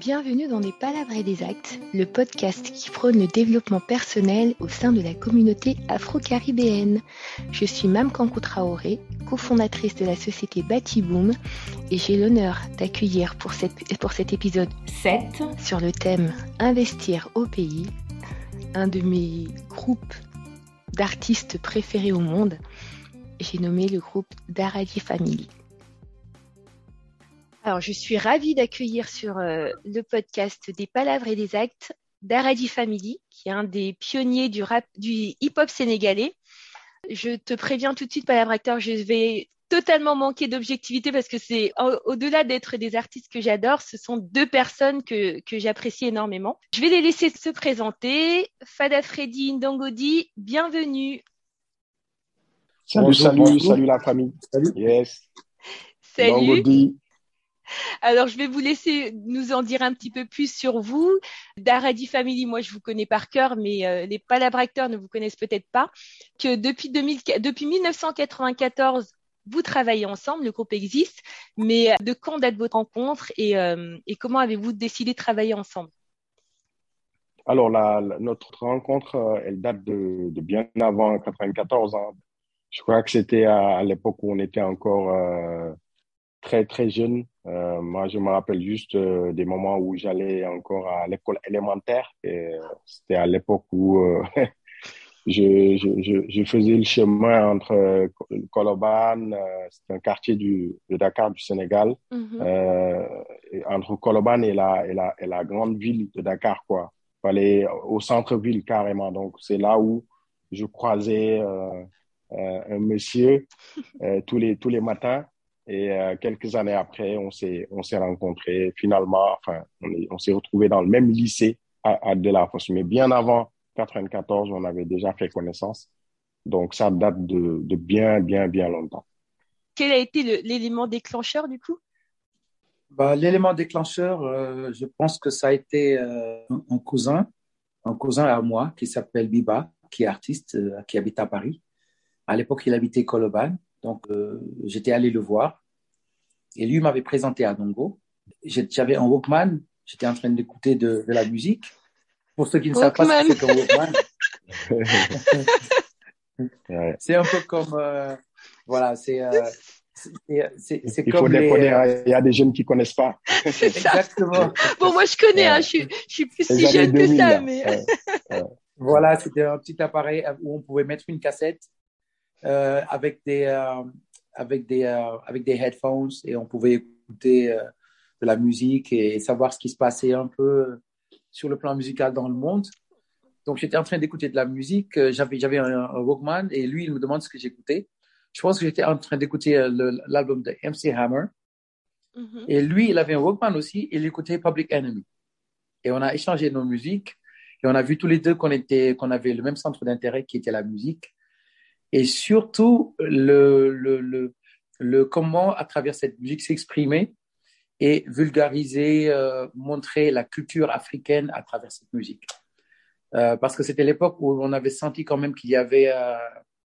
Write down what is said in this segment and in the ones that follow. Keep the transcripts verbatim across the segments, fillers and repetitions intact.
Bienvenue dans Les Palabres et des Actes, le podcast qui prône le développement personnel au sein de la communauté afro-caribéenne. Je suis Mame Kankou Traoré, cofondatrice de la société Batiboom, et j'ai l'honneur d'accueillir pour, cette, pour cet épisode sept sur le thème « Investir au pays » un de mes groupes d'artistes préférés au monde. J'ai nommé le groupe Daradi Family. Alors, je suis ravie d'accueillir sur euh, le podcast des Palabres et des Actes Daradi Family, qui est un des pionniers du rap, du hip-hop sénégalais. Je te préviens tout de suite, Palabre Acteur, je vais totalement manquer d'objectivité parce que c'est au- au-delà d'être des artistes que j'adore, ce sont deux personnes que, que j'apprécie énormément. Je vais les laisser se présenter. Fada Freddy Ndangodi, bienvenue. Salut, Bonjour, salut, bonjour. salut la famille. Salut. Yes. Salut. Ndangodi. Alors, je vais vous laisser nous en dire un petit peu plus sur vous. Daradi Family, moi, je vous connais par cœur, mais euh, les Palabres Acteurs ne vous connaissent peut-être pas. Que depuis, deux mille, depuis mille neuf cent quatre-vingt-quatorze, vous travaillez ensemble, le groupe existe. Mais de quand date votre rencontre et, euh, et comment avez-vous décidé de travailler ensemble? Alors, la, la- notre rencontre, euh, elle date de, de bien avant quatre-vingt-quatorze. Hein. Je crois que c'était à, à l'époque où on était encore euh, très, très jeunes. Euh, moi, je me rappelle juste euh, des moments où j'allais encore à l'école élémentaire. Et, euh, c'était à l'époque où euh, je, je, je, je faisais le chemin entre euh, Colobane, euh, c'est un quartier du, de Dakar, du Sénégal, Mhm. euh, et entre Colobane et la, et, la, et la grande ville de Dakar, quoi. Fallait au centre-ville carrément. Donc, c'est là où je croisais euh, euh, un monsieur euh, tous les, tous les matins. Et euh, quelques années après, on s'est, on s'est rencontrés. Finalement, enfin, on, est, on s'est retrouvés dans le même lycée à, à Delafosse. Mais bien avant quatre-vingt-quatorze, on avait déjà fait connaissance. Donc, ça date de, de bien, bien, bien longtemps. Quel a été le- l'élément déclencheur du coup? Bah, l'élément déclencheur, euh, je pense que ça a été euh, un un cousin, un cousin à moi qui s'appelle Biba, qui est artiste, euh, qui habite à Paris. À l'époque, il habitait Colobane, donc euh, j'étais allé le voir et lui m'avait présenté à Dongo. J'ai- J'avais un Walkman, j'étais en train d'écouter de, de la musique. Pour ceux qui ne savent pas ce que Walkman. c'est qu'un Walkman, Ouais. c'est un peu comme, euh, voilà, c'est euh, c'est c'est- c'est Il faut comme les, déconner, euh, hein. Il y a des jeunes qui connaissent pas. C'est ça. exactement. Bon, moi, je connais, hein, Ouais. je suis, je suis plus Les si années jeune que deux mille, ça, là. mais. Ouais. Ouais. Voilà, c'était un petit appareil où on pouvait mettre une cassette euh, avec des euh, avec des euh, avec des headphones et on pouvait écouter euh, de la musique et savoir ce qui se passait un peu sur le plan musical dans le monde. Donc j'étais en train d'écouter de la musique, euh, j'avais j'avais un, un Walkman et lui il me demande ce que j'écoutais. Je pense que j'étais en train d'écouter euh, le- l'album de M C Hammer Mhm. et lui il avait un Walkman aussi, il écoutait Public Enemy et on a échangé nos musiques et on a vu tous les deux qu'on était qu'on avait le même centre d'intérêt qui était la musique. Et surtout le, le, le, le comment, à travers cette musique, s'exprimer et vulgariser, euh, montrer la culture africaine à travers cette musique. Euh, parce que c'était l'époque où on avait senti quand même qu'il y avait euh,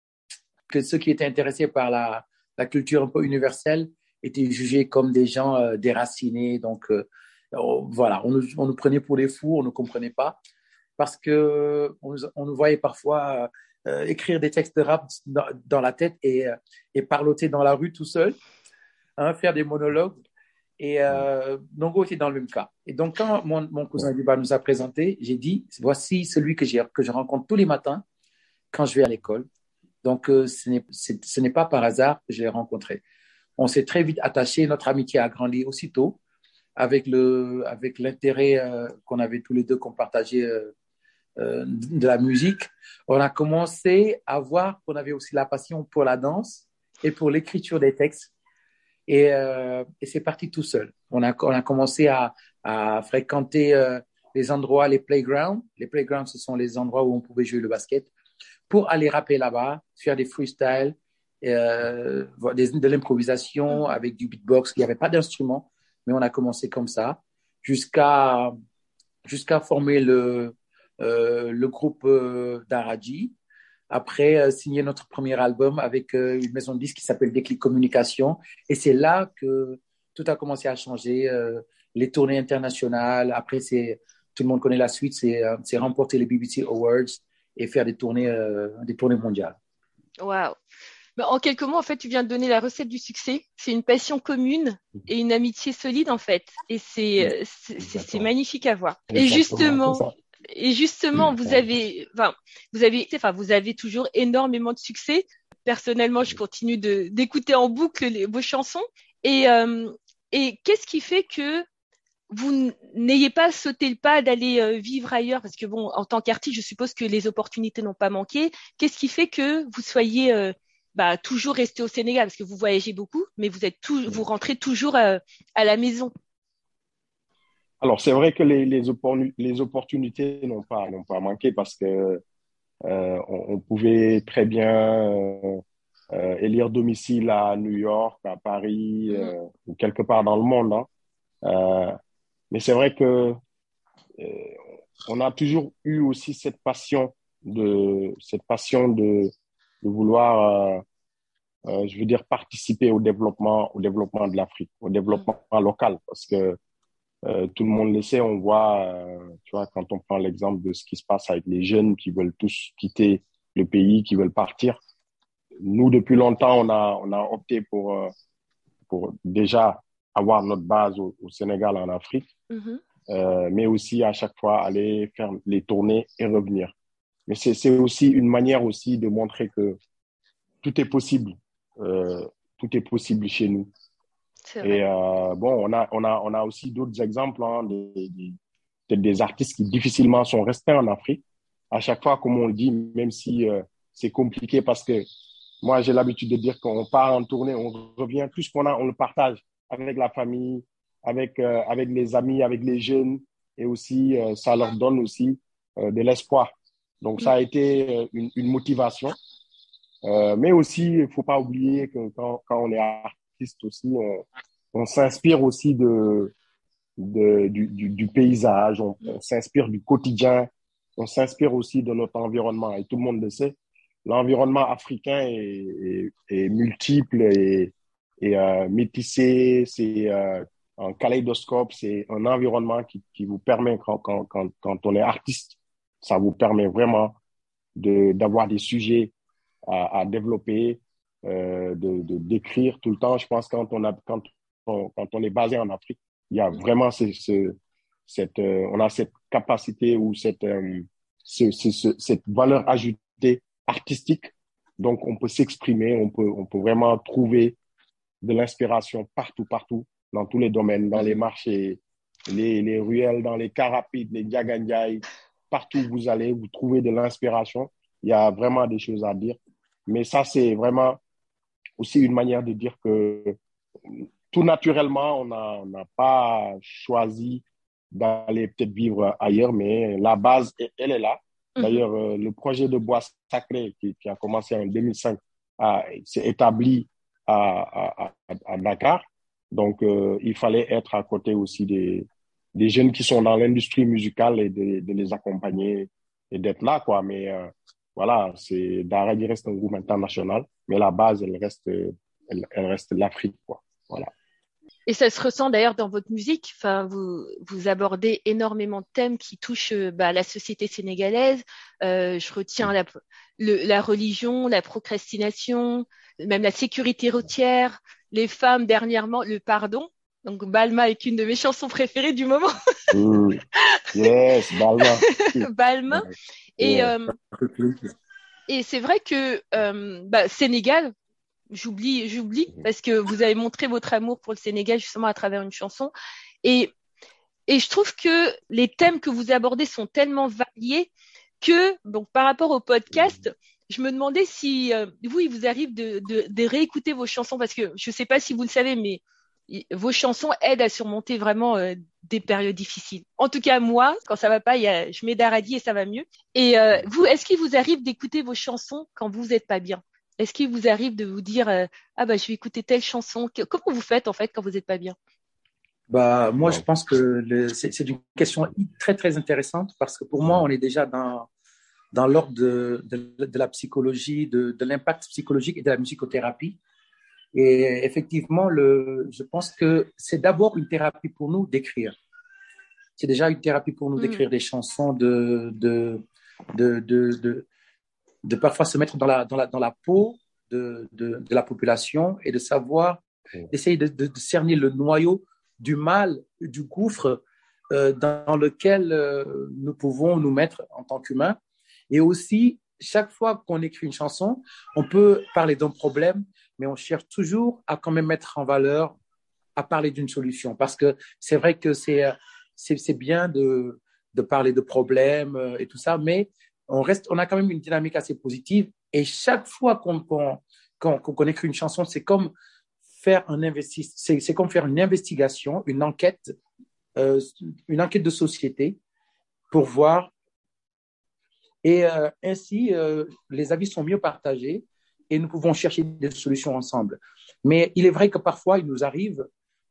que ceux qui étaient intéressés par la, la culture un peu universelle étaient jugés comme des gens euh, déracinés. Donc euh, on, voilà, on nous, on nous prenait pour des fous, on ne comprenait pas parce que on, nous- on nous voyait parfois euh, écrire des textes de rap dans, dans la tête et, euh, et parloter dans la rue tout seul, hein, faire des monologues. Et euh, Nongo était dans le même cas. Et donc, quand mon, mon cousin Diba nous a présenté, j'ai dit, voici celui que, j'ai, que je rencontre tous les matins quand je vais à l'école. Donc, euh, ce, n'est, c'est, ce n'est pas par hasard que je l'ai rencontré. On s'est très vite attachés, notre amitié a grandi aussitôt avec, le, avec l'intérêt euh, qu'on avait tous les deux, qu'on partageait euh, euh, de la musique, on a commencé à voir qu'on avait aussi la passion pour la danse et pour l'écriture des textes. Et, euh, et c'est parti tout seul. On a, on a commencé à, à fréquenter euh, les endroits, les playgrounds. Les playgrounds, ce sont les endroits où on pouvait jouer le basket pour aller rapper là-bas, faire des freestyles, euh, des, de l'improvisation Mhm. avec du beatbox. Il n'y avait pas d'instrument, mais on a commencé comme ça jusqu'à jusqu'à former le, euh, le groupe euh, Daradi. Après, euh, signer notre premier album avec euh, une maison de disques qui s'appelle Déclic Communication. Et c'est là que tout a commencé à changer. Euh, les tournées internationales. Après, c'est, tout le monde connaît la suite, c'est, euh, c'est remporter les B B C Awards et faire des tournées, euh, des tournées mondiales. Waouh. Mais en quelques mots, en fait, tu viens de donner la recette du succès. C'est une passion commune et une amitié solide, en fait. Et c'est, c'est, c'est c'est magnifique à voir. Et Exactement, c'est justement, ça. et justement, vous avez, enfin, vous avez, enfin, vous avez toujours énormément de succès. Personnellement, je continue de, d'écouter en boucle les- vos chansons. Et, euh, et qu'est-ce qui fait que vous n'ayez pas sauté le pas d'aller euh, vivre ailleurs? Parce que bon, en tant qu'artiste, je suppose que les opportunités n'ont pas manqué. Qu'est-ce qui fait que vous soyez euh, bah, toujours resté au Sénégal? Parce que vous voyagez beaucoup, mais vous êtes tout, vous rentrez toujours euh, à la maison. Alors, c'est vrai que les, les, opportun- les opportunités n'ont pas, n'ont pas manqué parce que euh, on, on pouvait très bien euh, euh, élire domicile à New York, à Paris, Mhm. euh, ou quelque part dans le monde, hein. Euh, mais c'est vrai que euh, on a toujours eu aussi cette passion de cette passion de, de vouloir, euh, euh, je veux dire, participer au développement, au développement de l'Afrique, au Mhm. développement local, parce que euh, tout le monde le sait, on voit, euh, tu vois, quand on prend l'exemple de ce qui se passe avec les jeunes qui veulent tous quitter le pays, qui veulent partir. Nous, depuis longtemps, on a, on a opté pour, euh, pour déjà avoir notre base au, au Sénégal, en Afrique, Mhm. euh, mais aussi à chaque fois aller faire les tournées et revenir. Mais c'est, c'est aussi une manière aussi de montrer que tout est possible. Euh, tout est possible chez nous. C'est Et vrai. euh, bon, on a, on a, on a aussi d'autres exemples, hein, des, des, peut-être des artistes qui difficilement sont restés en Afrique. À chaque fois, comme on le dit, même si euh, c'est compliqué parce que moi, j'ai l'habitude de dire qu'on part en tournée, on revient, tout ce qu'on a, on le partage avec la famille, avec, euh, avec les amis, avec les jeunes. Et aussi, euh, ça leur donne aussi euh, de l'espoir. Donc, ça Mhm. a été euh, une, une motivation. Euh, mais aussi, il ne faut pas oublier que quand, quand on est artiste aussi, on, on s'inspire aussi de, de, du, du, du paysage, on, on s'inspire du quotidien, on s'inspire aussi de notre environnement. Et tout le monde le sait, l'environnement africain est, est, est multiple et, et euh, métissé, c'est euh, un kaléidoscope, c'est un environnement qui, qui vous permet, quand, quand, quand, quand on est artiste, ça vous permet vraiment de, d'avoir des sujets à, à développer, euh, de, de, d'écrire tout le temps. Je pense que quand on, a, quand, on, quand on est basé en Afrique, il y a vraiment ce, ce, cette, euh, on a cette capacité ou cette, euh, ce, ce, ce, cette valeur ajoutée artistique. Donc, on peut s'exprimer, on peut, on peut vraiment trouver de l'inspiration partout, partout, dans tous les domaines, dans les Mhm. marchés, les, les ruelles, dans les cars rapides, les diagandiaï, partout où vous allez, vous trouvez de l'inspiration. Il y a vraiment des choses à dire. Mais ça, c'est vraiment aussi une manière de dire que tout naturellement, on n'a on n'a pas choisi d'aller peut-être vivre ailleurs, mais la base, elle est là. Mhm. D'ailleurs, euh, le projet de Bois Sacré, qui, qui a commencé en deux mille cinq, a, s'est établi à, à, à Dakar. Donc, euh, il fallait être à côté aussi des, des jeunes qui sont dans l'industrie musicale et de, de les accompagner et d'être là, quoi. Mais euh, voilà, c'est Daradi reste un groupe international, mais la base, elle reste, elle, elle reste l'Afrique, quoi. Voilà. Et ça se ressent d'ailleurs dans votre musique. Enfin, vous, vous abordez énormément de thèmes qui touchent euh, bah, la société sénégalaise. Euh, je retiens la, le- la religion, la procrastination, même la sécurité routière, les femmes dernièrement, le pardon. Donc Balma est une de mes chansons préférées du moment. Mm. Yes, Balma. Balmain. Et, Yeah. euh, et c'est vrai que euh, bah, Sénégal, j'oublie, j'oublie parce que vous avez montré votre amour pour le Sénégal justement à travers une chanson. Et Et je trouve que les thèmes que vous abordez sont tellement variés que, donc, par rapport au podcast, je me demandais si euh, vous, il vous arrive de, de, de réécouter vos chansons parce que je ne sais pas si vous le savez, mais i- vos chansons aident à surmonter vraiment euh, des périodes difficiles. En tout cas, moi, quand ça va pas, il y a, je mets Daradi et ça va mieux. Et euh, vous, est-ce qu'il vous arrive d'écouter vos chansons quand vous n'êtes pas bien? Est-ce qu'il vous arrive de vous dire euh, ah bah je vais écouter telle chanson? Que- Comment vous faites en fait quand vous n'êtes pas bien? Bah, moi, je Donc, pense que le- c'est c'est une question très, très intéressante parce que pour moi, on est déjà dans, dans l'ordre de, de, de la psychologie, de, de l'impact psychologique et de la musicothérapie. Et effectivement, le, je pense que c'est d'abord une thérapie pour nous d'écrire. C'est déjà une thérapie pour nous d'écrire mmh. des chansons, de, de, de, de, de, de parfois se mettre dans la, dans la, dans la peau de, de, de la population et de savoir, d'essayer de, de, de cerner le noyau du mal, du gouffre euh, dans lequel euh, nous pouvons nous mettre en tant qu'humains. Et aussi, chaque fois qu'on écrit une chanson, on peut parler d'un problème, mais on cherche toujours à quand même mettre en valeur, à parler d'une solution. Parce que c'est vrai que c'est, c'est, c'est bien de, de parler de problèmes et tout ça, mais on, reste, on a quand même une dynamique assez positive. Et chaque fois qu'on, qu'on, qu'on, qu'on écrit une chanson, c'est comme faire un investi- c'est, c'est comme faire une investigation, une enquête, euh, une enquête de société pour voir. Et euh, ainsi, euh, les avis sont mieux partagés et nous pouvons chercher des solutions ensemble. Mais il est vrai que parfois, il nous arrive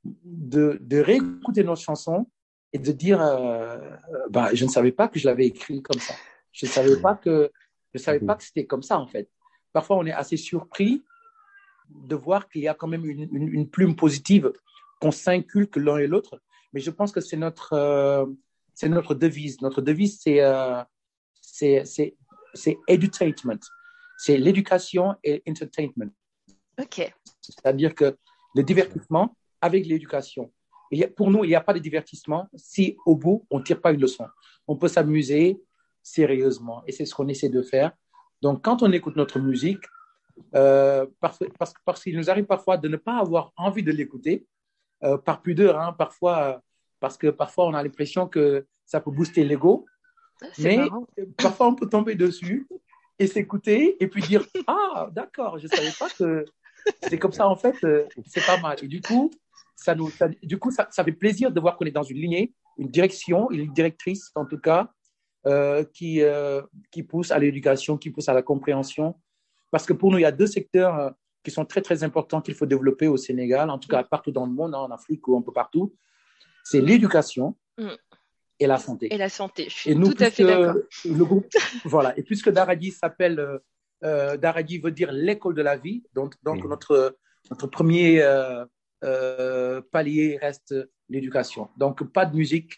de, de réécouter nos chansons et de dire euh, bah, je ne savais pas que je l'avais écrit comme ça. Je ne savais pas que, je savais pas que c'était comme ça, en fait. Parfois, on est assez surpris de voir qu'il y a quand même une, une, une plume positive qu'on s'inculque l'un et l'autre. Mais je pense que c'est notre, euh, c'est notre devise. Notre devise, c'est, euh, c'est, c'est, c'est edutainment. C'est l'éducation et entertainment. OK. C'est-à-dire que le divertissement avec l'éducation. Et pour nous, il n'y a pas de divertissement si au bout, on ne tire pas une leçon. On peut s'amuser sérieusement. Et c'est ce qu'on essaie de faire. Donc, quand on écoute notre musique, euh, parce, parce, parce qu'il nous arrive parfois de ne pas avoir envie de l'écouter, euh, par pudeur, hein, parfois, parce que parfois, on a l'impression que ça peut booster l'ego. C'est mais marrant. Parfois, on peut tomber dessus et s'écouter et puis dire « Ah, d'accord, je ne savais pas que c'est comme ça, en fait, euh, c'est pas mal. » Et du coup, ça, nous, ça, du coup ça, ça fait plaisir de voir qu'on est dans une lignée, une direction, une directrice, en tout cas, euh, qui, euh, qui pousse à l'éducation, qui pousse à la compréhension. Parce que pour nous, il y a deux secteurs euh, qui sont très, très importants qu'il faut développer au Sénégal, en tout cas partout dans le monde, hein, en Afrique ou un peu partout. C'est l'éducation mm. et la santé. Et la santé, je suis et nous, tout à fait d'accord. Le groupe, voilà. Et puisque Daradi s'appelle, euh, Daradi veut dire l'école de la vie, donc, donc mm. notre, notre premier euh, euh, palier reste l'éducation. Donc, pas de musique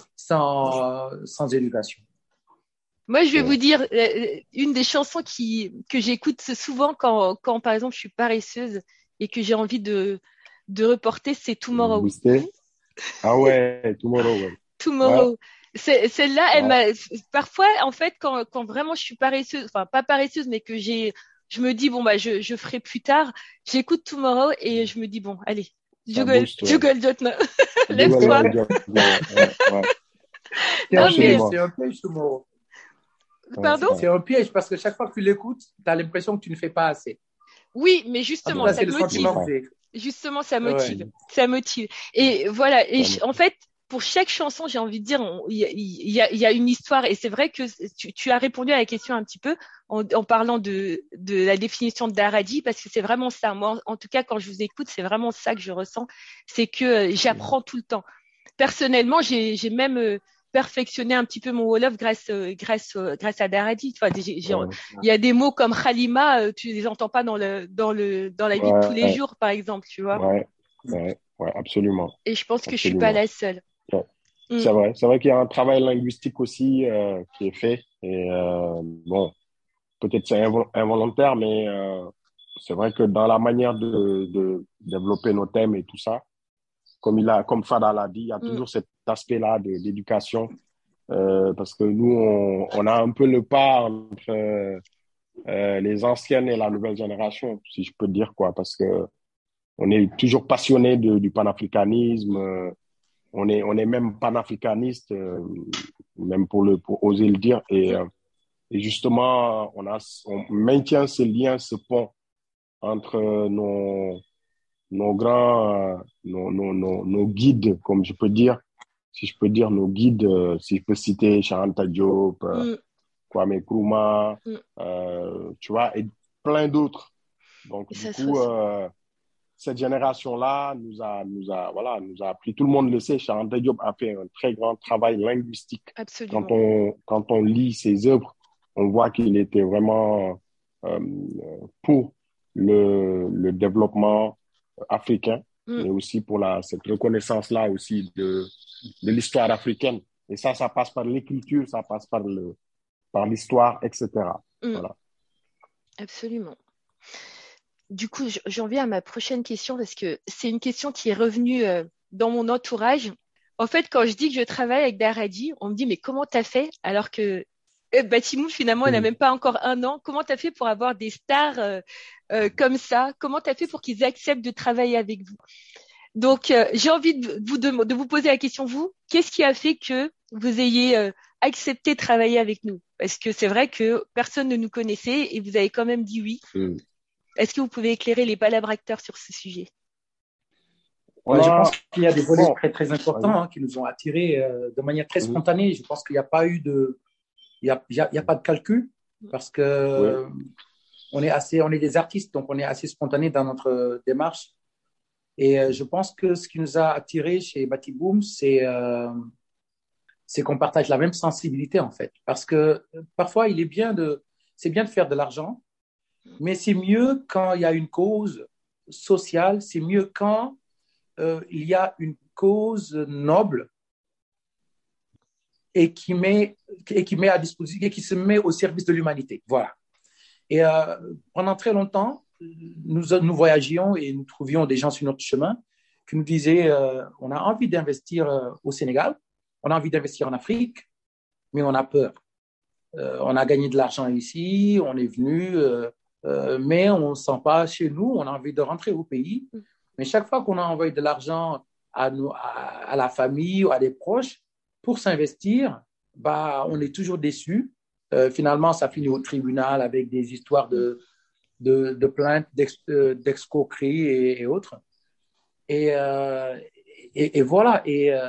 sans, sans éducation. Moi, je vais vous dire, euh, une des chansons qui, que j'écoute souvent quand, quand, par exemple, je suis paresseuse et que j'ai envie de, de reporter, c'est Tomorrow. Booster. Ah ouais, Tomorrow, ouais. Tomorrow. Ouais. C'est, celle-là, elle ouais. m'a, parfois, en fait, quand, quand vraiment je suis paresseuse, enfin, pas paresseuse, mais que j'ai, je me dis, bon, bah, je, je ferai plus tard, j'écoute Tomorrow et je me dis, bon, allez, juggle, juggle Jotna. Lève-toi. Non, mais c'est un piège, Tomorrow. Pardon? C'est un piège parce que chaque fois que tu l'écoutes, tu as l'impression que tu ne fais pas assez. Oui, mais justement, ça motive. Justement, ça motive. Ouais. Ça motive. Et voilà. Et je, en fait, pour chaque chanson, j'ai envie de dire, il y, y, y, y a une histoire. Et c'est vrai que tu, tu as répondu à la question un petit peu en, en parlant de, de la définition de Daradi, parce que c'est vraiment ça. Moi, en, en tout cas, quand je vous écoute, c'est vraiment ça que je ressens. C'est que j'apprends tout le temps. Personnellement, j'ai, j'ai même euh, perfectionner un petit peu mon Wolof grâce euh, grâce euh, grâce à Daradi. Enfin, il ouais. y a des mots comme Khalima, euh, tu les entends pas dans le dans le dans la vie ouais. de tous les jours, par exemple, tu vois. Ouais, ouais, ouais, absolument. Et je pense que absolument. je suis pas la seule. Ouais. Mm. C'est vrai, c'est vrai qu'il y a un travail linguistique aussi euh, qui est fait. Et euh, bon, peut-être c'est invol- involontaire, mais euh, c'est vrai que dans la manière de, de développer nos thèmes et tout ça, comme il a, comme Fada l'a dit, il y a toujours mm. cet aspect-là de l'éducation, euh, parce que nous, on, on a un peu le pas entre euh, les anciennes et la nouvelle génération, si je peux dire quoi, parce que on est toujours passionné de, du panafricanisme, euh, on est, on est même panafricaniste, euh, même pour le, pour oser le dire, et, euh, et justement, on a, on maintient ce lien, ce pont entre nos nos grands, euh, nos, nos, nos, nos guides, comme je peux dire, si je peux dire nos guides, euh, si je peux citer Charanta Diop, euh, mm. Kwame Nkrumah, mm. euh, tu vois, et plein d'autres. Donc, et du coup, euh, cette génération-là nous a, nous a, voilà, nous a appris. Tout le monde le sait, Charanta Diop a fait un très grand travail linguistique. Absolument. Quand on, quand on lit ses œuvres, on voit qu'il était vraiment euh, pour le, le développement africain, Mm. mais aussi pour la, cette reconnaissance-là aussi de, de l'histoire africaine. Et ça, ça passe par l'écriture, ça passe par le, par l'histoire, et cetera. Mm. Voilà. Absolument. Du coup, j- j'en viens à ma prochaine question parce que c'est une question qui est revenue euh, dans mon entourage. En fait, quand je dis que je travaille avec Daradi, on me dit, mais comment t'as fait? Alors que euh, Batimoun, finalement, elle n'a Mhm. même pas encore un an. Comment t'as fait pour avoir des stars euh, euh, comme ça? Comment t'as fait pour qu'ils acceptent de travailler avec vous? Donc, euh, j'ai envie de vous, de, de vous poser la question, vous, qu'est-ce qui a fait que vous ayez euh, accepté de travailler avec nous? Parce que c'est vrai que personne ne nous connaissait et vous avez quand même dit oui. Mhm. Est-ce que vous pouvez éclairer les palabres-acteurs sur ce sujet? On Ouais, je a, pense qu'il y a des volets bon, très, très importants vas-y. hein, qui nous ont attirés euh, de manière très Mhm. spontanée. Je pense qu'il n'y a pas eu de, il y a, il y a, il y a pas de calcul parce que Oui. euh, on est assez, on est des artistes, donc on est assez spontané dans notre démarche. Et euh, je pense que ce qui nous a attirés chez Batiboom, c'est euh, c'est qu'on partage la même sensibilité en fait. Parce que euh, parfois, il est bien de, c'est bien de faire de l'argent, mais c'est mieux quand il y a une cause sociale, c'est mieux quand euh, il y a une cause noble et qui met et qui met à disposition et qui se met au service de l'humanité. Voilà. Et euh, pendant très longtemps, nous, nous voyagions et nous trouvions des gens sur notre chemin qui nous disaient euh, on a envie d'investir euh, au Sénégal, on a envie d'investir en Afrique, mais on a peur. Euh, on a gagné de l'argent ici, on est venu, euh, euh, mais on ne se sent pas chez nous, on a envie de rentrer au pays. Mais chaque fois qu'on a envoyé de l'argent à, nous, à, à la famille ou à des proches pour s'investir, bah, on est toujours déçus. Euh, finalement, ça finit au tribunal avec des histoires de, de, de plaintes, d'ex, euh, d'escroquerie et, et autres. Et, euh, et, et voilà. Et euh,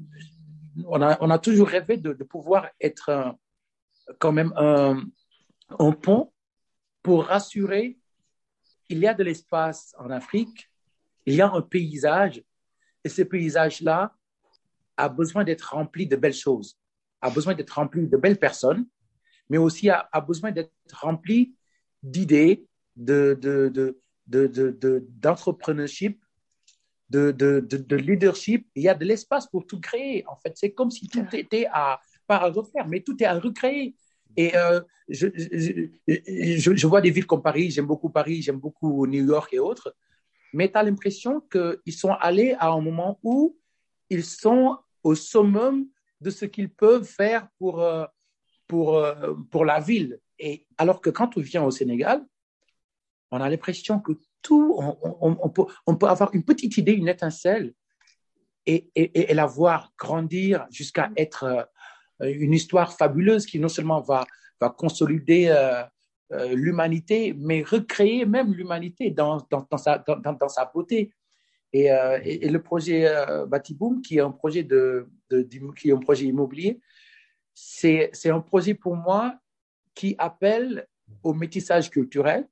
on, a, on a toujours rêvé de, de pouvoir être un, quand même un, un pont pour rassurer qu'il y a de l'espace en Afrique, il y a un paysage, et ce paysage-là a besoin d'être rempli de belles choses, a besoin d'être rempli de belles personnes, mais aussi a, a besoin d'être rempli d'idées, de, de, de, de, de, de, d'entrepreneurship, de, de, de, de leadership. Il y a de l'espace pour tout créer. En fait, c'est comme si tout était à, pas à refaire, mais tout est à recréer. Et euh, je, je, je, je vois des villes comme Paris, j'aime beaucoup Paris, j'aime beaucoup New York et autres, mais tu as l'impression qu'ils sont allés à un moment où ils sont au summum de ce qu'ils peuvent faire pour, euh, pour, euh, pour la ville. Et alors que quand on vient au Sénégal, on a l'impression que tout, on, on, on, peut, on peut avoir une petite idée, une étincelle, et, et, et la voir grandir jusqu'à être euh, une histoire fabuleuse qui non seulement va, va consolider euh, euh, l'humanité, mais recréer même l'humanité dans, dans, dans, sa, dans, dans sa beauté. Et, euh, et, et le projet euh, Batiboom, qui est un projet, de, de, qui est un projet immobilier, c'est, c'est un projet pour moi qui appelle au métissage culturel,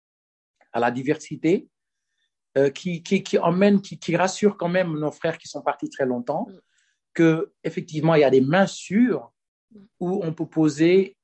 à la diversité, euh, qui, qui, qui emmène, qui, qui rassure quand même nos frères qui sont partis très longtemps, qu'effectivement, il y a des mains sûres où on peut poser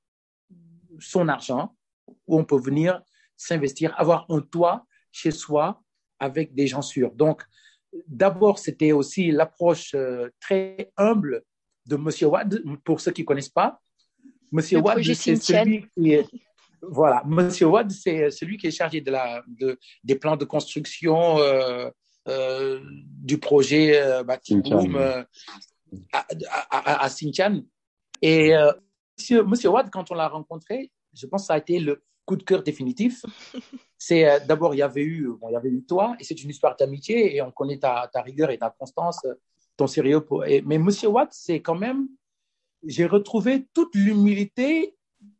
son argent, où on peut venir s'investir, avoir un toit chez soi avec des gens sûrs. Donc, d'abord, c'était aussi l'approche euh, très humble de M. Wade, pour ceux qui ne connaissent pas. M. Le Wade, projet c'est Sintian. celui qui est... Voilà, M. Wade, c'est celui qui est chargé de la, de, des plans de construction euh, euh, du projet euh, Batiboom euh, à, à, à Sintian. Et euh, M. Wade, quand on l'a rencontré, je pense que ça a été le coup de cœur définitif. C'est euh, d'abord, il y avait eu, bon, il y avait eu toi, et c'est une histoire d'amitié, et on connaît ta, ta rigueur et ta constance, ton sérieux. Pour, et, mais M. Wade, c'est quand même, j'ai retrouvé toute l'humilité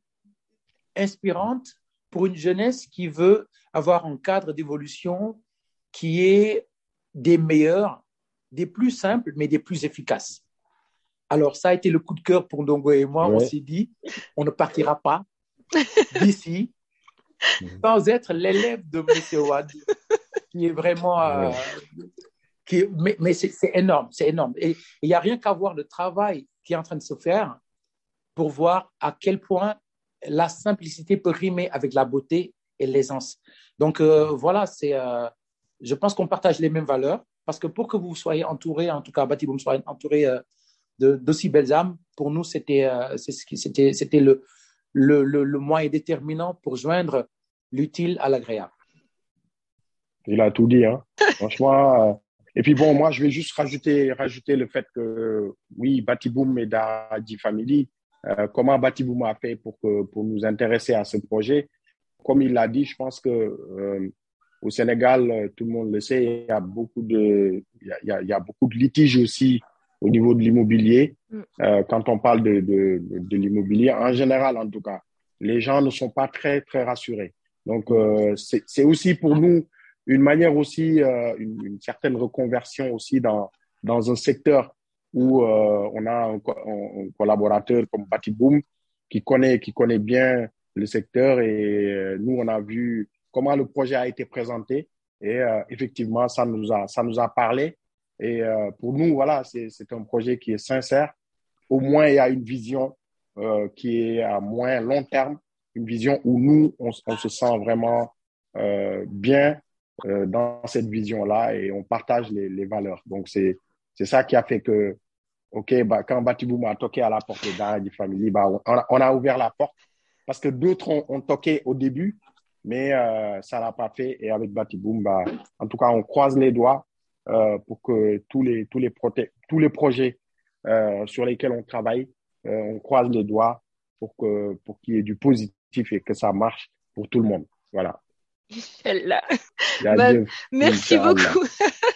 inspirante pour une jeunesse qui veut avoir un cadre d'évolution qui est des meilleurs, des plus simples, mais des plus efficaces. Alors, ça a été le coup de cœur pour Ndongo et moi. Ouais. On s'est dit, on ne partira pas d'ici sans être l'élève de M. Wade, qui est vraiment... Euh, qui, mais mais c'est, c'est énorme, c'est énorme. Et il n'y a rien qu'à voir le travail qui est en train de se faire pour voir à quel point la simplicité peut rimer avec la beauté et l'aisance. Donc, euh, voilà, c'est, euh, je pense qu'on partage les mêmes valeurs parce que pour que vous soyez entouré, en tout cas, Batiboom soit entouré euh, de, d'aussi belles âmes, pour nous, c'était, euh, c'est ce qui, c'était, c'était le, le, le, le moyen déterminant pour joindre l'utile à l'agréable. Il a tout dit, hein. Franchement. Euh, et puis bon, moi, je vais juste rajouter, rajouter le fait que, oui, Batiboom et Daradi Family, euh, comment Batiboom a fait pour, que, pour nous intéresser à ce projet. Comme il l'a dit, je pense que euh, au Sénégal, tout le monde le sait, il y a beaucoup de, il y a, il y a beaucoup de litiges aussi au niveau de l'immobilier. Euh, quand on parle de, de, de l'immobilier, en général, en tout cas, les gens ne sont pas très, très rassurés. Donc, euh, c'est, c'est aussi pour nous une manière aussi, euh, une, une certaine reconversion aussi dans, dans un secteur où euh, on a un, un, un collaborateur comme Batiboom qui connaît, qui connaît bien le secteur et euh, nous, on a vu comment le projet a été présenté et euh, effectivement, ça nous a, ça nous a parlé. Et euh, pour nous, voilà, c'est, c'est un projet qui est sincère. Au moins, il y a une vision euh, qui est à moins long terme, une vision où nous, on, on se sent vraiment euh, bien euh, dans cette vision-là et on partage les, les valeurs. Donc, c'est, c'est ça qui a fait que, OK, bah, quand Batiboom a toqué à la porte de Daradi Family, bah, on, a, on a ouvert la porte parce que d'autres ont, ont toqué au début, mais euh, ça l'a pas fait. Et avec Batiboom, bah, en tout cas, on croise les doigts euh, pour que tous les, tous les, proté- tous les projets euh, sur lesquels on travaille, euh, on croise les doigts pour, que, pour qu'il y ait du positif et que ça marche pour tout le monde. Voilà. Inch'Allah. Ya Bah, Dieu, merci Inch'Allah. beaucoup.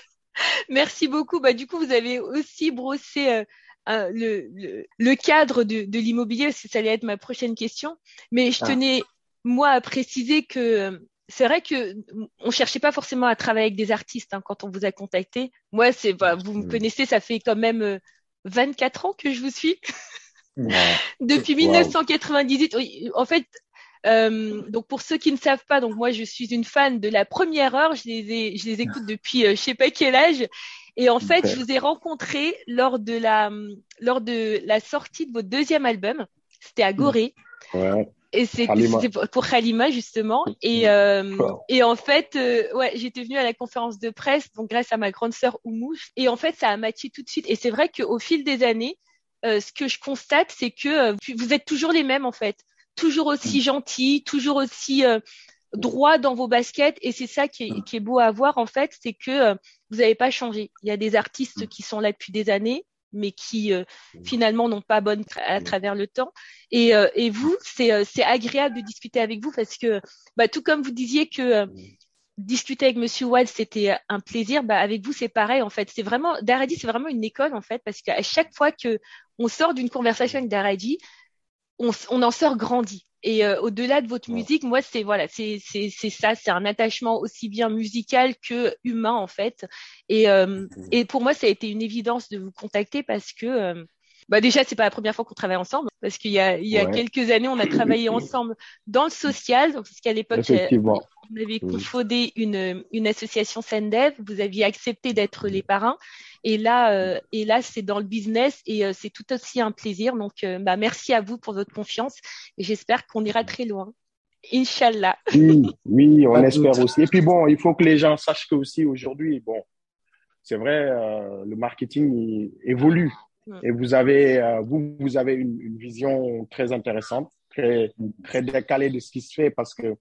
Merci beaucoup. Bah, du coup, vous avez aussi brossé euh, un- le, le, le cadre de, de l'immobilier, parce que ça allait être ma prochaine question. Mais je Ah. tenais, moi, à préciser que euh, c'est vrai que on cherchait pas forcément à travailler avec des artistes hein, quand on vous a contacté. Moi, c'est, bah, vous me Mm. connaissez, ça fait quand même euh, vingt-quatre ans que je vous suis. Wow. Depuis Wow. mille neuf cent quatre-vingt-dix-huit. Oui, en fait, euh, donc pour ceux qui ne savent pas, donc moi je suis une fan de la première heure. Je les ai, je les écoute depuis euh, je sais pas quel âge. Et en fait, je Okay. vous ai rencontré lors de la lors de la sortie de votre deuxième album. C'était à Gorée. Ouais. Et c'était Halima. c'était pour pour Halima justement. Et euh, Wow. et en fait, euh, ouais, j'étais venue à la conférence de presse, donc grâce à ma grande sœur Oumou. Et en fait, ça a matché tout de suite. Et c'est vrai qu'au fil des années, euh, ce que je constate, c'est que euh, vous êtes toujours les mêmes en fait, toujours aussi gentils, toujours aussi euh, droit dans vos baskets. Et c'est ça qui est, qui est beau à voir en fait, c'est que euh, vous n'avez pas changé. Il y a des artistes qui sont là depuis des années, mais qui euh, finalement n'ont pas bonne tra- à travers le temps. Et, euh, et vous, c'est euh, c'est agréable de discuter avec vous parce que, bah, tout comme vous disiez que euh, discuter avec Monsieur Wade, c'était un plaisir. Bah, avec vous, c'est pareil en fait. C'est vraiment Daradi, c'est vraiment une école en fait parce qu'à chaque fois que on sort d'une conversation avec Daradi, on, on en sort grandi. Et euh, au-delà de votre Wow. musique, moi, c'est voilà, c'est c'est c'est ça, c'est un attachement aussi bien musical que humain en fait. Et euh, et pour moi, ça a été une évidence de vous contacter parce que euh, bah déjà, c'est pas la première fois qu'on travaille ensemble, parce qu'il y a il y a Ouais. quelques années, on a travaillé ensemble dans le social, donc parce qu'à l'époque, j'ai- Effectivement. on avait Mm. cofondé une une association Sendev. Vous aviez accepté d'être les parrains. Et là, euh, et là, c'est dans le business et euh, c'est tout aussi un plaisir. Donc, euh, bah, merci à vous pour votre confiance et j'espère qu'on ira très loin. Inch'Allah. Oui, oui, on Pas de espère doute. aussi. Et puis bon, il faut que les gens sachent que aussi aujourd'hui, bon, c'est vrai, euh, le marketing il évolue. Mm. Et vous avez, euh, vous, vous avez une, une vision très intéressante, très, très décalée de ce qui se fait parce que,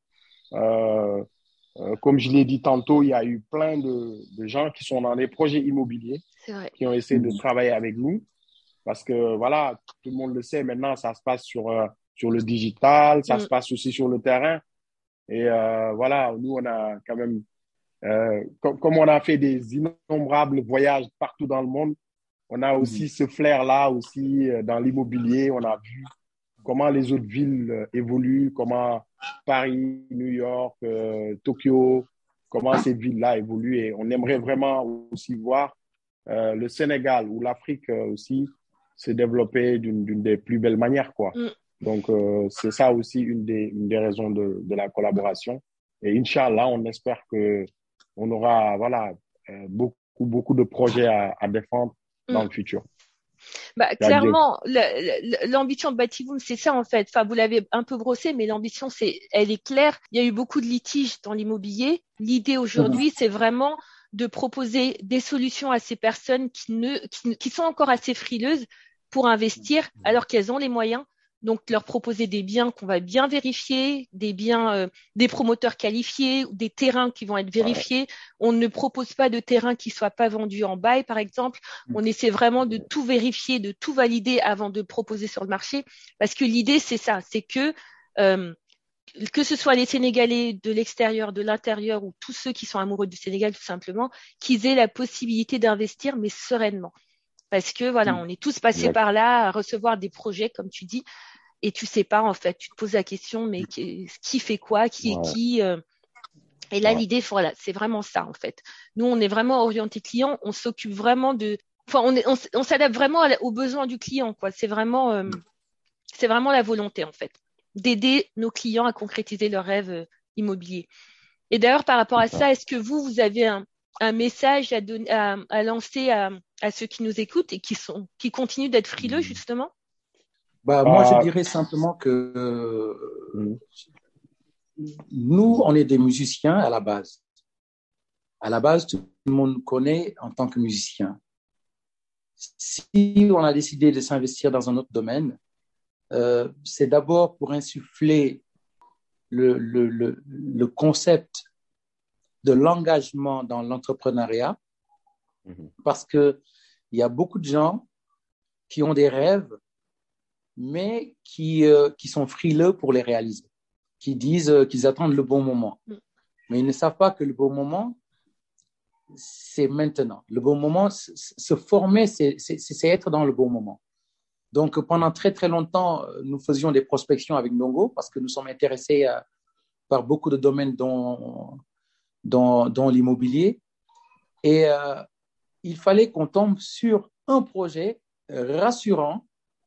euh, euh, comme je l'ai dit tantôt, il y a eu plein de, de gens qui sont dans des projets immobiliers, C'est vrai. qui ont essayé de travailler avec nous parce que, voilà, tout le monde le sait, maintenant, ça se passe sur, euh, sur le digital, ça Mm. se passe aussi sur le terrain. Et euh, voilà, nous, on a quand même, euh, com- comme on a fait des innombrables voyages partout dans le monde, on a aussi ce flair-là aussi euh, dans l'immobilier. On a vu comment les autres villes euh, évoluent, comment Paris, New York, euh, Tokyo, comment ces villes-là évoluent. Et on aimerait vraiment aussi voir euh, le Sénégal ou l'Afrique euh, aussi se développer d'une, d'une des plus belles manières, quoi. Mm. Donc, euh, c'est ça aussi une des, une des raisons de, de la collaboration. Et Inch'Allah, on espère que on aura, voilà, euh, beaucoup, beaucoup de projets à, à défendre dans Mm. le futur. Bah, clairement, le- le- l'ambition de Batiboom, c'est ça en fait. Enfin, vous l'avez un peu brossé, mais l'ambition, c'est, elle est claire. Il y a eu beaucoup de litiges dans l'immobilier. L'idée aujourd'hui, c'est vraiment de proposer des solutions à ces personnes qui ne, qui, qui sont encore assez frileuses pour investir, alors qu'elles ont les moyens. Donc, leur proposer des biens qu'on va bien vérifier, des biens, euh, des promoteurs qualifiés, des terrains qui vont être vérifiés. On ne propose pas de terrain qui soit pas vendu en bail, par exemple. On essaie vraiment de tout vérifier, de tout valider avant de proposer sur le marché. Parce que l'idée, c'est ça, c'est que euh, que ce soit les Sénégalais de l'extérieur, de l'intérieur ou tous ceux qui sont amoureux du Sénégal, tout simplement, qu'ils aient la possibilité d'investir, mais sereinement. Parce que voilà, on est tous passés par là à recevoir des projets, comme tu dis, et tu sais pas, en fait, tu te poses la question, mais qui, qui fait quoi, qui est Ouais. qui euh, Et là, Ouais. l'idée, voilà, c'est vraiment ça, en fait. Nous, on est vraiment orienté client, on s'occupe vraiment de, enfin, on, est, on, s- on s'adapte vraiment à la- aux besoins du client, quoi. C'est vraiment, euh, c'est vraiment la volonté, en fait, d'aider nos clients à concrétiser leurs rêves euh, immobiliers. Et d'ailleurs, par rapport à C'est ça. ça, est-ce que vous, vous avez un, un message à, donner, à, à lancer à, à ceux qui nous écoutent et qui sont, qui continuent d'être frileux, justement? Bah, moi, je Ah, dirais simplement que euh, mm, nous, on est des musiciens à la base. À la base, tout le monde nous connaît en tant que musicien. Si on a décidé de s'investir dans un autre domaine, euh, c'est d'abord pour insuffler le, le, le, le concept de l'engagement dans l'entrepreneuriat, mhm. parce qu'il y a beaucoup de gens qui ont des rêves, mais qui, euh, qui sont frileux pour les réaliser, qui disent euh, qu'ils attendent le bon moment. Mais ils ne savent pas que le bon moment, c'est maintenant. Le bon moment, se former, c'est, c'est, c'est être dans le bon moment. Donc, pendant très, très longtemps, nous faisions des prospections avec Ndongo parce que nous sommes intéressés euh, par beaucoup de domaines dont, dont, dont l'immobilier. Et euh, il fallait qu'on tombe sur un projet rassurant,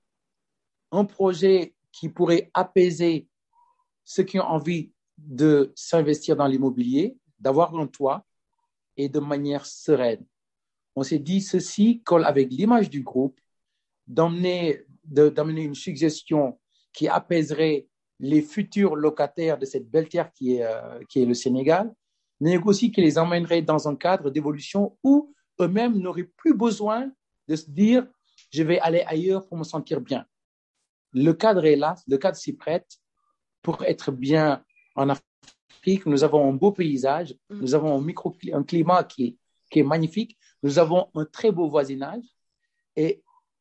un projet qui pourrait apaiser ceux qui ont envie de s'investir dans l'immobilier, d'avoir un toit et de manière sereine. On s'est dit ceci colle avec l'image du groupe, d'emmener, de, d'amener une suggestion qui apaiserait les futurs locataires de cette belle terre qui est, euh, qui est le Sénégal, mais aussi qui les emmènerait dans un cadre d'évolution où eux-mêmes n'auraient plus besoin de se dire je vais aller ailleurs pour me sentir bien. Le cadre est là, le cadre s'y prête pour être bien en Afrique. Nous avons un beau paysage, nous avons un, micro, un climat qui est, qui est magnifique, nous avons un très beau voisinage et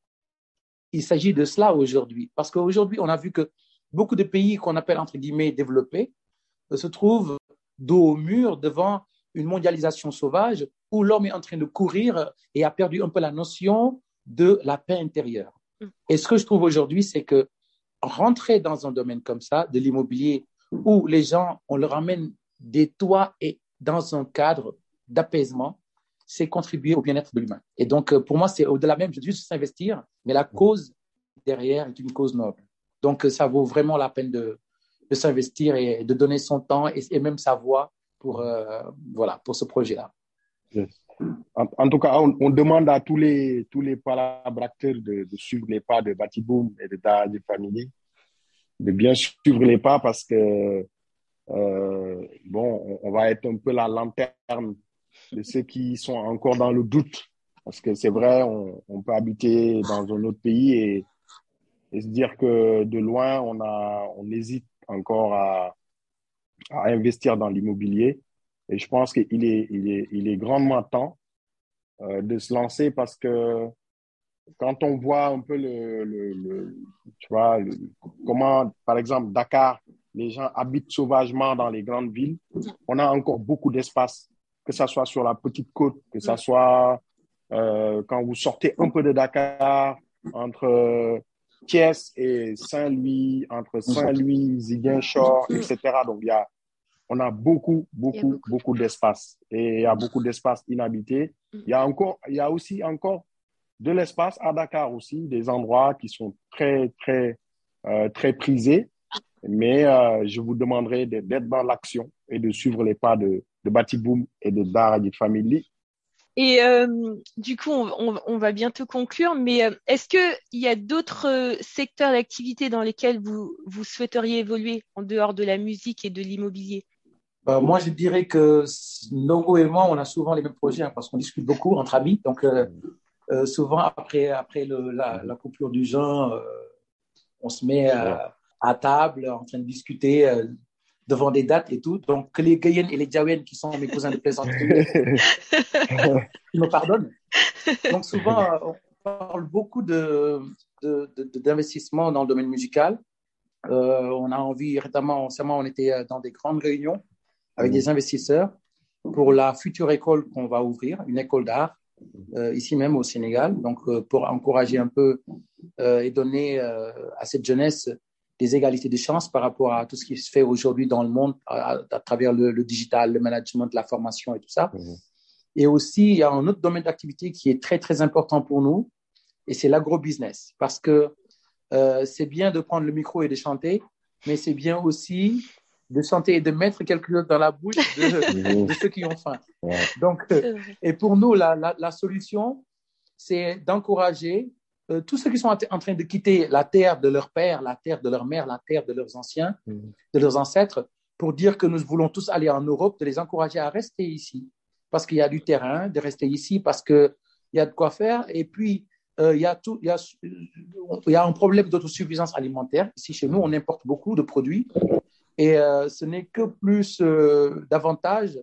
il s'agit de cela aujourd'hui. Parce qu'aujourd'hui, on a vu que beaucoup de pays qu'on appelle entre guillemets développés se trouvent dos au mur devant une mondialisation sauvage où l'homme est en train de courir et a perdu un peu la notion de la paix intérieure. Et ce que je trouve aujourd'hui, c'est que rentrer dans un domaine comme ça, de l'immobilier, où les gens, on leur amène des toits et dans un cadre d'apaisement, c'est contribuer au bien-être de l'humain. Et donc, pour moi, c'est au-delà même de juste s'investir, mais la cause derrière est une cause noble. Donc, ça vaut vraiment la peine de, de s'investir et de donner son temps et, et même sa voix pour, euh, voilà, pour ce projet-là. Yes. En, en tout cas, on, on demande à tous les, tous les palabracteurs de, de suivre les pas de Batiboom et de Daradi Family, de bien suivre les pas parce que, euh, bon, on, on va être un peu la lanterne de ceux qui sont encore dans le doute. Parce que c'est vrai, on, on peut habiter dans un autre pays et, et se dire que de loin, on a, on hésite encore à, à investir dans l'immobilier. Et je pense qu'il est, il est, il est grandement temps euh, de se lancer parce que quand on voit un peu le, le, le tu vois, le, comment, par exemple, Dakar, les gens habitent sauvagement dans les grandes villes, on a encore beaucoup d'espace, que ça soit sur la petite côte, que ça soit euh, quand vous sortez un peu de Dakar, entre euh, Thiès et Saint-Louis, entre Saint-Louis, Ziguinchor, et cetera. Donc, il y a, on a beaucoup, beaucoup, beaucoup, beaucoup d'espace et il y a beaucoup d'espace inhabité. Il y a encore, il y a aussi encore de l'espace à Dakar aussi, des endroits qui sont très, très, euh, très prisés. Mais euh, je vous demanderai d'être dans l'action et de suivre les pas de, de Batiboom et de Daradi Family Et euh, du coup, on, on, on va bientôt conclure, mais euh, est-ce qu'il y a d'autres euh, secteurs d'activité dans lesquels vous, vous souhaiteriez évoluer en dehors de la musique et de l'immobilier? Euh, moi, je dirais que Nogo et moi, on a souvent les mêmes projets hein, parce qu'on discute beaucoup entre amis. Donc, euh, euh, souvent, après, après le, la, la coupure du jeûne, euh, on se met Ouais. à, à table en train de discuter euh, devant des dates et tout. Donc, que les Gayennes et les Djaouennes, qui sont mes cousins de plaisanterie, ils me pardonnent. Donc, souvent, euh, on parle beaucoup de, de, de, d'investissement dans le domaine musical. Euh, on a envie, récemment, récemment, on était dans des grandes réunions avec des investisseurs pour la future école qu'on va ouvrir, une école d'art, euh, ici même au Sénégal, donc euh, pour encourager un peu euh, et donner euh, à cette jeunesse des égalités de chances par rapport à tout ce qui se fait aujourd'hui dans le monde à, à travers le, le digital, le management, la formation et tout ça. Mmh. Et aussi, il y a un autre domaine d'activité qui est très, très important pour nous, et c'est l'agrobusiness, parce que euh, c'est bien de prendre le micro et de chanter, mais c'est bien aussi de chanter et de mettre quelque chose dans la bouche de, de ceux qui ont faim. Ouais. Donc, euh, et pour nous, la, la, la solution, c'est d'encourager euh, tous ceux qui sont en train de quitter la terre de leur père, la terre de leur mère, la terre de leurs anciens, mmh. de leurs ancêtres, pour dire que nous voulons tous aller en Europe, de les encourager à rester ici, parce qu'il y a du terrain, de rester ici, parce qu'il y a de quoi faire. Et puis, euh, il y a tout, il y a, il y a un problème d'autosuffisance alimentaire. Ici, chez nous, on importe beaucoup de produits. Et euh, ce n'est que plus euh, davantage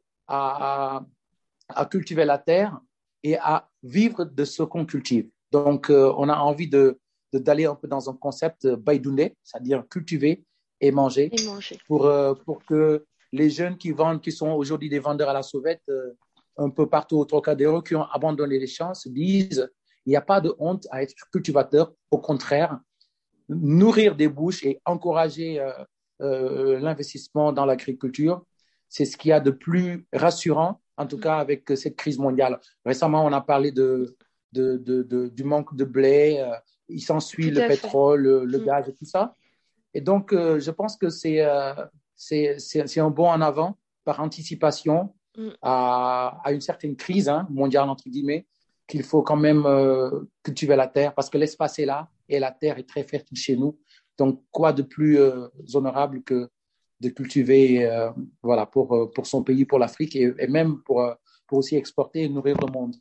à, à, à cultiver la terre et à vivre de ce qu'on cultive. Donc, euh, on a envie de, de, d'aller un peu dans un concept Baïdoundé, c'est-à-dire cultiver et manger, et manger. Pour, euh, pour que les jeunes qui vendent, qui sont aujourd'hui des vendeurs à la sauvette, euh, un peu partout au Trocadéro, qui ont abandonné les champs, se disent il n'y a pas de honte à être cultivateur. Au contraire, nourrir des bouches et encourager euh, euh, l'investissement dans l'agriculture, c'est ce qu'il y a de plus rassurant, en tout cas avec cette crise mondiale. Récemment, on a parlé de, de, de, de du manque de blé, euh, il s'ensuit le pétrole, le, le gaz et tout ça. Et donc, euh, je pense que c'est, euh, c'est, c'est, c'est un bond en avant par anticipation mm. à, à une certaine crise hein, mondiale, entre guillemets, qu'il faut quand même euh, cultiver la terre parce que l'espace est là et la terre est très fertile chez nous. Donc, quoi de plus euh, honorable que de cultiver euh, voilà, pour, pour son pays, pour l'Afrique et, et même pour, pour aussi exporter et nourrir le monde.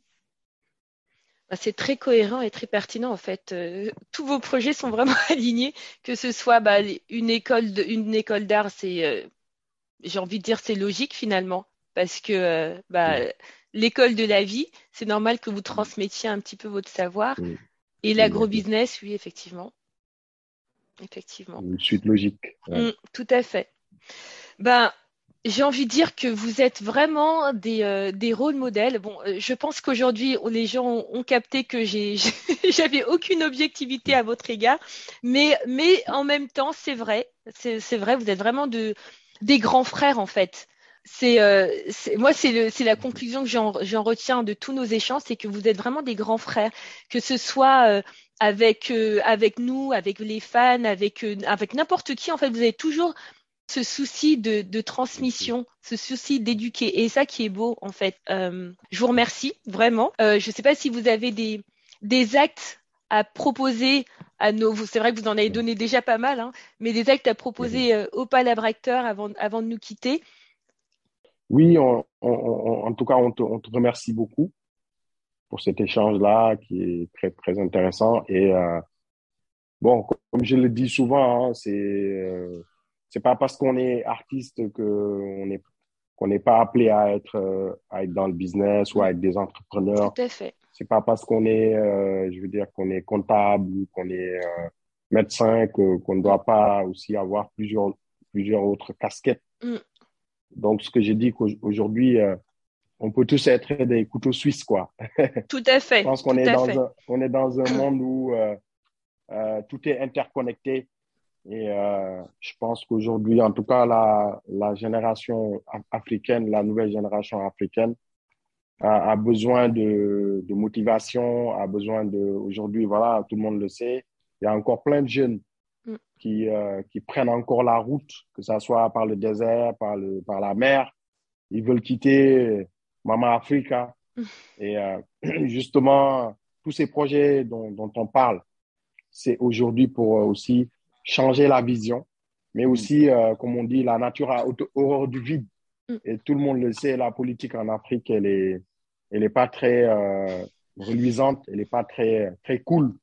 C'est très cohérent et très pertinent en fait. Euh, tous vos projets sont vraiment alignés, que ce soit bah, une école, de, une école d'art, c'est, euh, j'ai envie de dire, c'est logique finalement, parce que euh, bah, oui. l'école de la vie, c'est normal que vous transmettiez un petit peu votre savoir. Oui. Et l'agrobusiness, oui, effectivement, effectivement. Une suite logique. Ouais. Mmh, tout à fait. Ben, j'ai envie de dire que vous êtes vraiment des, euh, des rôles modèles. Bon, euh, je pense qu'aujourd'hui, les gens ont, ont capté que j'ai, j'avais aucune objectivité à votre égard, mais, mais en même temps, c'est vrai, c'est, c'est vrai, vous êtes vraiment de, des grands frères en fait. C'est, euh, c'est moi, c'est, le, c'est la conclusion que j'en, j'en retiens de tous nos échanges, c'est que vous êtes vraiment des grands frères, que ce soit euh, avec, euh, avec nous, avec les fans, avec, euh, avec n'importe qui. En fait, vous avez toujours ce souci de, de transmission, ce souci d'éduquer. Et ça qui est beau, en fait. Euh, je vous remercie, vraiment. Euh, je ne sais pas si vous avez des, des actes à proposer à nos... C'est vrai que vous en avez donné déjà pas mal, hein, mais des actes à proposer euh, au palabracteur avant, avant de nous quitter. Oui, on, on, on, en tout cas, on te, on te remercie beaucoup pour cet échange-là qui est très, très intéressant. Et euh, bon, comme je le dis souvent, hein, c'est... Euh, c'est pas parce qu'on est artiste que on est qu'on n'est pas appelé à être euh, à être dans le business ou à être des entrepreneurs. Tout à fait. C'est pas parce qu'on est, euh, je veux dire, qu'on est comptable ou qu'on est euh, médecin que qu'on ne doit pas aussi avoir plusieurs plusieurs autres casquettes. Mm. Donc, ce que j'ai dit qu'aujourd'hui, euh, on peut tous être des couteaux suisses, quoi. Tout à fait. Je pense qu'on est dans fait. un on est dans un monde où euh, euh, tout est interconnecté. Et euh, je pense qu'aujourd'hui, en tout cas, la, la génération africaine, la nouvelle génération africaine a, a besoin de, de motivation, a besoin de... Aujourd'hui, voilà, tout le monde le sait, il y a encore plein de jeunes mm. qui, euh, qui prennent encore la route, que ça soit par le désert, par, le, par la mer. Ils veulent quitter Mama Africa Et euh, justement, tous ces projets dont, dont on parle, c'est aujourd'hui pour aussi changer la vision, mais aussi, euh, comme on dit, la nature a horreur du vide. Et tout le monde le sait, la politique en Afrique, elle est, elle est pas très euh, reluisante, elle est pas très, très cool.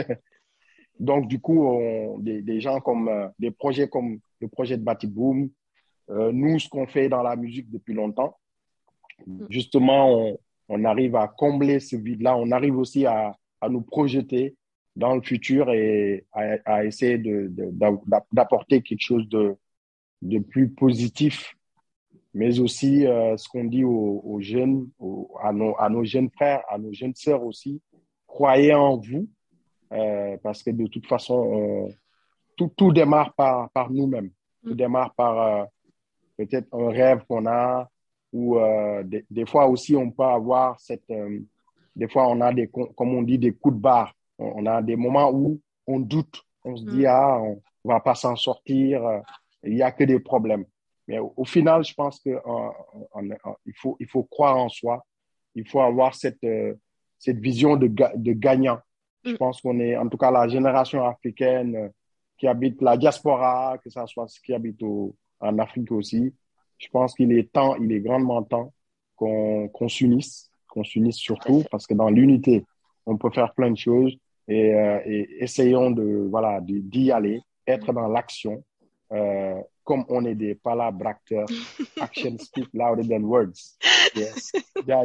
Donc, du coup, on, des, des gens comme, euh, des projets comme le projet de Batiboom, euh, nous, ce qu'on fait dans la musique depuis longtemps, justement, on, on arrive à combler ce vide-là, on arrive aussi à, à nous projeter dans le futur et à, à essayer de, de, d'apporter quelque chose de, de plus positif, mais aussi euh, ce qu'on dit aux, aux jeunes, aux, à, nos, à nos jeunes frères, à nos jeunes sœurs aussi, croyez en vous, euh, parce que de toute façon, on, tout, tout démarre par, par nous-mêmes, tout démarre par euh, peut-être un rêve qu'on a, ou euh, des, des fois aussi on peut avoir cette, euh, des fois on a des, comme on dit, des coups de barre. On a des moments où on doute, on se dit, mm. ah, on va pas s'en sortir, il y a que des problèmes. Mais au, au final, je pense que on, on, on, il faut, il faut croire en soi, il faut avoir cette, euh, cette vision de, de gagnant. Mm. Je pense qu'on est, en tout cas, la génération africaine euh, qui habite la diaspora, que ça soit ceux qui habitent au, en Afrique aussi. Je pense qu'il est temps, il est grandement temps qu'on, qu'on s'unisse, qu'on s'unisse surtout, parce que dans l'unité, on peut faire plein de choses et, euh, et essayons de, voilà, de, d'y aller, être dans l'action, euh, comme on est des palabracteurs. Action speak louder than words. Yes. Yeah,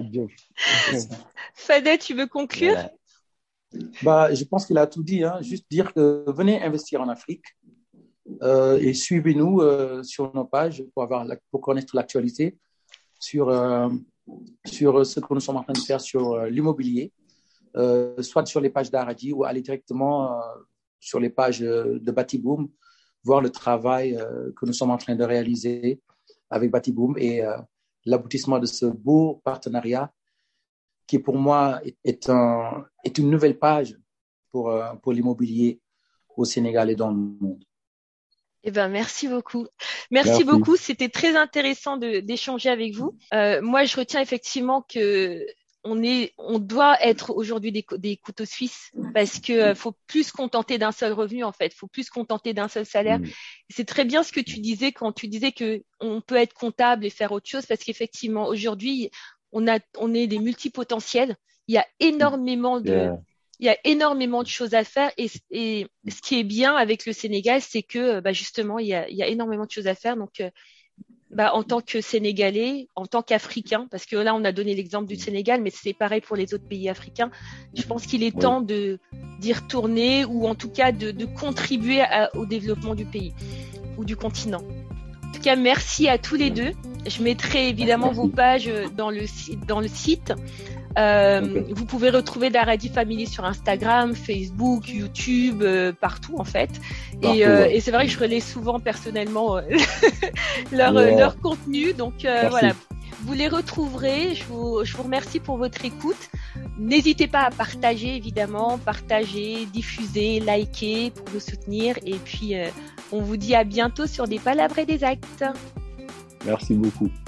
Fadel, tu veux conclure? Voilà. Bah, je pense qu'il a tout dit, hein. Juste dire que venez investir en Afrique euh, et suivez-nous euh, sur nos pages pour, avoir la, pour connaître l'actualité sur, euh, sur ce que nous sommes en train de faire sur euh, l'immobilier. Euh, soit sur les pages d'Aradi ou aller directement euh, sur les pages euh, de Batiboom, voir le travail euh, que nous sommes en train de réaliser avec Batiboom et euh, l'aboutissement de ce beau partenariat qui pour moi est, est, un, est une nouvelle page pour, euh, pour l'immobilier au Sénégal et dans le monde. Eh ben, merci beaucoup. Merci, merci. beaucoup. C'était très intéressant de, d'échanger avec vous. Euh, moi, je retiens effectivement que On, est, on doit être aujourd'hui des, des couteaux suisses parce qu'il euh, faut plus se contenter d'un seul revenu en fait, il faut plus se contenter d'un seul salaire. Mmh. C'est très bien ce que tu disais quand tu disais qu'on peut être comptable et faire autre chose parce qu'effectivement aujourd'hui on, a, on est des multipotentiels, il y a énormément de, yeah. il y a énormément de choses à faire et, et ce qui est bien avec le Sénégal c'est que bah, justement il y, a, il y a énormément de choses à faire donc euh, Bah, en tant que Sénégalais, en tant qu'Africain, parce que là, on a donné l'exemple du Sénégal, mais c'est pareil pour les autres pays africains. Je pense qu'il est oui. temps de, d'y retourner ou en tout cas de, de contribuer à, au développement du pays ou du continent. En tout cas, merci à tous les deux. Je mettrai évidemment vos pages dans le, dans le site. Euh, okay. Vous pouvez retrouver Daradi Family sur Instagram, Facebook, YouTube, euh, partout en fait. Partout, et, euh, ouais. et c'est vrai que je relais souvent personnellement euh, leur, yeah. euh, leur contenu. Donc euh, voilà, vous les retrouverez. Je vous, je vous remercie pour votre écoute. N'hésitez pas à partager évidemment, partager, diffuser, liker pour vous soutenir. Et puis euh, on vous dit à bientôt sur des palabres et des actes. Merci beaucoup.